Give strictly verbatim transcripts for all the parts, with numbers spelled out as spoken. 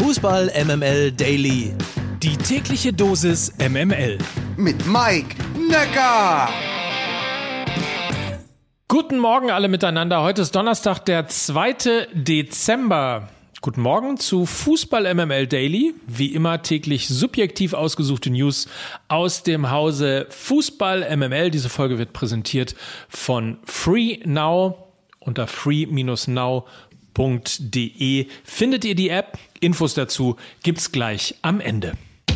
Fußball M M L Daily. Die tägliche Dosis M M L. Mit Mike Necker. Guten Morgen alle miteinander. Heute ist Donnerstag, der zweite Dezember. Guten Morgen zu Fußball M M L Daily. Wie immer täglich subjektiv ausgesuchte News aus dem Hause Fußball M M L. Diese Folge wird präsentiert von FreeNow. Unter free dash now punkt de findet ihr die App. Infos dazu gibt's gleich am Ende.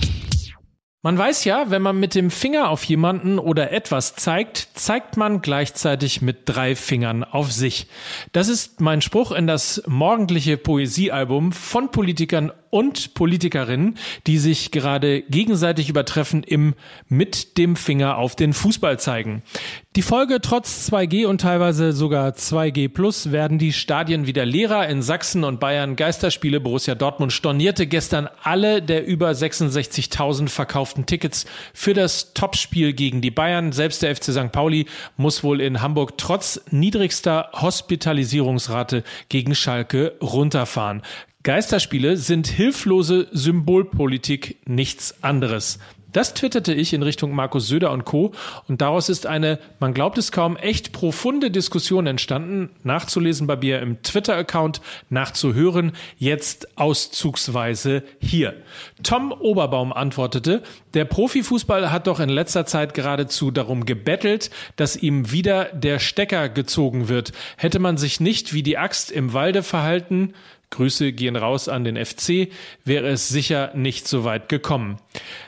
Man weiß ja, wenn man mit dem Finger auf jemanden oder etwas zeigt, zeigt man gleichzeitig mit drei Fingern auf sich. Das ist mein Spruch in das morgendliche Poesiealbum von Politikern und Politikerinnen, die sich gerade gegenseitig übertreffen im mit dem Finger auf den Fußball zeigen. Die Folge: trotz zwei G und teilweise sogar zwei G plus werden die Stadien wieder leerer. In Sachsen und Bayern Geisterspiele. Borussia Dortmund stornierte gestern alle der über sechsundsechzigtausend verkauften Tickets für das Topspiel gegen die Bayern. Selbst der F C Sankt Pauli muss wohl in Hamburg trotz niedrigster Hospitalisierungsrate gegen Schalke runterfahren. Geisterspiele sind hilflose Symbolpolitik, nichts anderes. Das twitterte ich in Richtung Markus Söder und Co. Und daraus ist eine, man glaubt es kaum, echt profunde Diskussion entstanden. Nachzulesen bei mir im Twitter-Account, nachzuhören jetzt auszugsweise hier. Tom Oberbaum antwortete: Der Profifußball hat doch in letzter Zeit geradezu darum gebettelt, dass ihm wieder der Stecker gezogen wird. Hätte man sich nicht wie die Axt im Walde verhalten, Grüße gehen raus an den F C, wäre es sicher nicht so weit gekommen.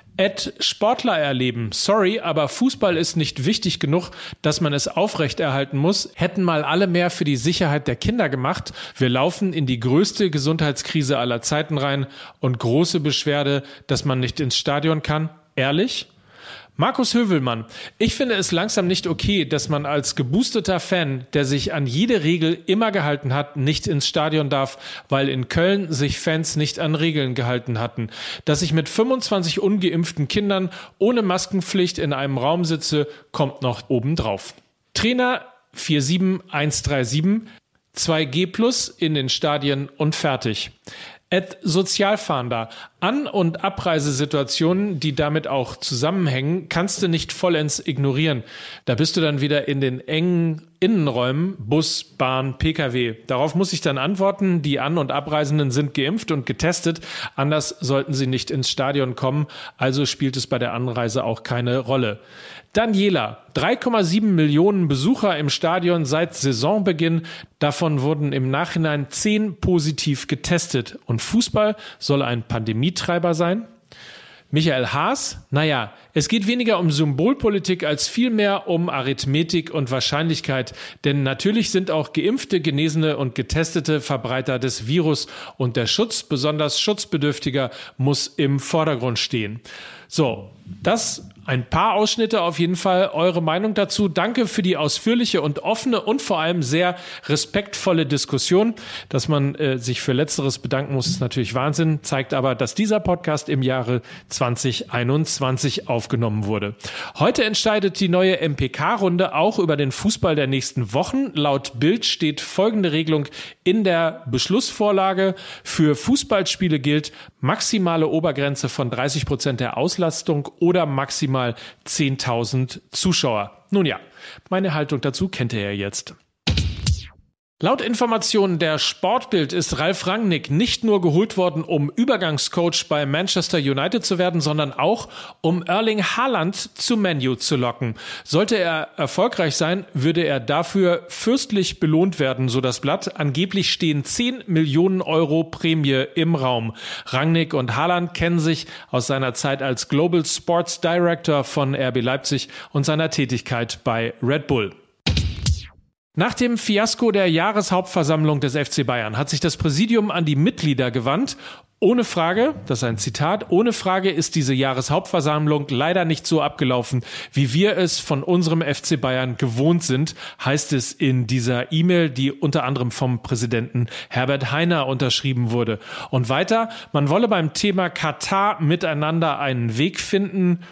At Sportler erleben. Sorry, aber Fußball ist nicht wichtig genug, dass man es aufrechterhalten muss. Hätten mal alle mehr für die Sicherheit der Kinder gemacht. Wir laufen in die größte Gesundheitskrise aller Zeiten rein und große Beschwerde, dass man nicht ins Stadion kann. Ehrlich? Markus Hövelmann: Ich finde es langsam nicht okay, dass man als geboosteter Fan, der sich an jede Regel immer gehalten hat, nicht ins Stadion darf, weil in Köln sich Fans nicht an Regeln gehalten hatten. Dass ich mit fünfundzwanzig ungeimpften Kindern ohne Maskenpflicht in einem Raum sitze, kommt noch obendrauf. Trainer vier sieben eins drei sieben, zwei G plus in den Stadien und fertig. At Sozialfahnder: An- und Abreisesituationen, die damit auch zusammenhängen, kannst du nicht vollends ignorieren. Da bist du dann wieder in den engen Innenräumen, Bus, Bahn, P K W. Darauf muss ich dann antworten: Die An- und Abreisenden sind geimpft und getestet, anders sollten sie nicht ins Stadion kommen, also spielt es bei der Anreise auch keine Rolle. Daniela: drei Komma sieben Millionen Besucher im Stadion seit Saisonbeginn, davon wurden im Nachhinein zehn positiv getestet und Fußball soll ein Pandemietreiber sein? Michael Haas: Naja, es geht weniger um Symbolpolitik als vielmehr um Arithmetik und Wahrscheinlichkeit, denn natürlich sind auch Geimpfte, Genesene und Getestete Verbreiter des Virus und der Schutz besonders Schutzbedürftiger muss im Vordergrund stehen. So, das ein paar Ausschnitte auf jeden Fall. Eure Meinung dazu. Danke für die ausführliche und offene und vor allem sehr respektvolle Diskussion. Dass man äh, sich für Letzteres bedanken muss, ist natürlich Wahnsinn, zeigt aber, dass dieser Podcast im Jahre zwanzig einundzwanzig aufgenommen wurde. Heute entscheidet die neue M P K-Runde auch über den Fußball der nächsten Wochen. Laut Bild steht folgende Regelung in der Beschlussvorlage: Für Fußballspiele gilt maximale Obergrenze von dreißig Prozent der Auslastung oder maximal zehntausend Zuschauer. Nun ja, meine Haltung dazu kennt ihr ja jetzt. Laut Informationen der Sportbild ist Ralf Rangnick nicht nur geholt worden, um Übergangscoach bei Manchester United zu werden, sondern auch, um Erling Haaland zu Man U zu locken. Sollte er erfolgreich sein, würde er dafür fürstlich belohnt werden, so das Blatt. Angeblich stehen zehn Millionen Euro Prämie im Raum. Rangnick und Haaland kennen sich aus seiner Zeit als Global Sports Director von R B Leipzig und seiner Tätigkeit bei Red Bull. Nach dem Fiasko der Jahreshauptversammlung des F C Bayern hat sich das Präsidium an die Mitglieder gewandt. Ohne Frage, das ist ein Zitat, ohne Frage ist diese Jahreshauptversammlung leider nicht so abgelaufen, wie wir es von unserem F C Bayern gewohnt sind, heißt es in dieser E-Mail, die unter anderem vom Präsidenten Herbert Hainer unterschrieben wurde. Und weiter, man wolle beim Thema Katar miteinander einen Weg finden.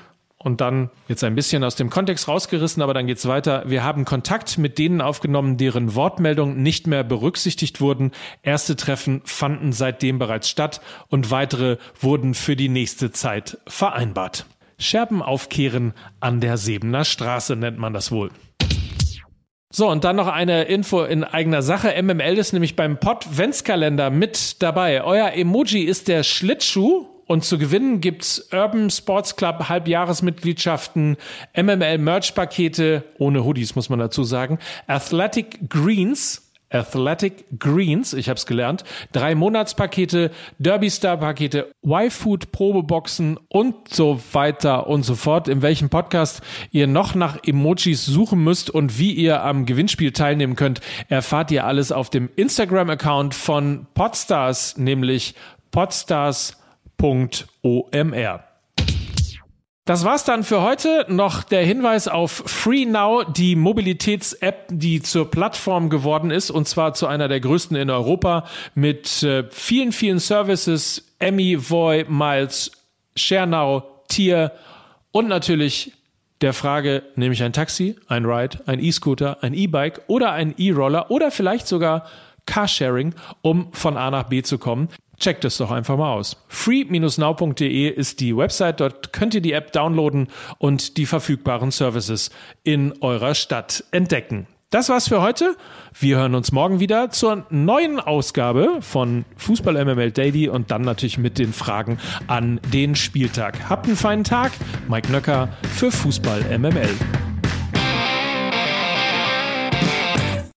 Und dann jetzt ein bisschen aus dem Kontext rausgerissen, aber dann geht's weiter. Wir haben Kontakt mit denen aufgenommen, deren Wortmeldungen nicht mehr berücksichtigt wurden. Erste Treffen fanden seitdem bereits statt und weitere wurden für die nächste Zeit vereinbart. Scherben aufkehren an der Sebener Straße nennt man das wohl. So, und dann noch eine Info in eigener Sache. M M L ist nämlich beim Podventskalender mit dabei. Euer Emoji ist der Schlittschuh. Und zu gewinnen gibt's Urban Sports Club Halbjahresmitgliedschaften, M M L Merch-Pakete, ohne Hoodies muss man dazu sagen, Athletic Greens, Athletic Greens, ich hab's gelernt, drei Monatspakete, Derby Star Pakete, Y-Food Probeboxen und so weiter und so fort. In welchem Podcast ihr noch nach Emojis suchen müsst und wie ihr am Gewinnspiel teilnehmen könnt, erfahrt ihr alles auf dem Instagram-Account von Podstars, nämlich podstars Punkt O M R. Das war's dann für heute. Noch der Hinweis auf FreeNow, die Mobilitäts-App, die zur Plattform geworden ist, und zwar zu einer der größten in Europa mit äh, vielen, vielen Services, Emmy, Voi, Miles, ShareNow, Tier und natürlich der Frage, nehme ich ein Taxi, ein Ride, ein E-Scooter, ein E-Bike oder ein E-Roller oder vielleicht sogar Carsharing, um von A nach B zu kommen. Checkt es doch einfach mal aus. free Bindestrich now Punkt de ist die Website. Dort könnt ihr die App downloaden und die verfügbaren Services in eurer Stadt entdecken. Das war's für heute. Wir hören uns morgen wieder zur neuen Ausgabe von Fußball M M L Daily und dann natürlich mit den Fragen an den Spieltag. Habt einen feinen Tag. Mike Nöcker für Fußball M M L.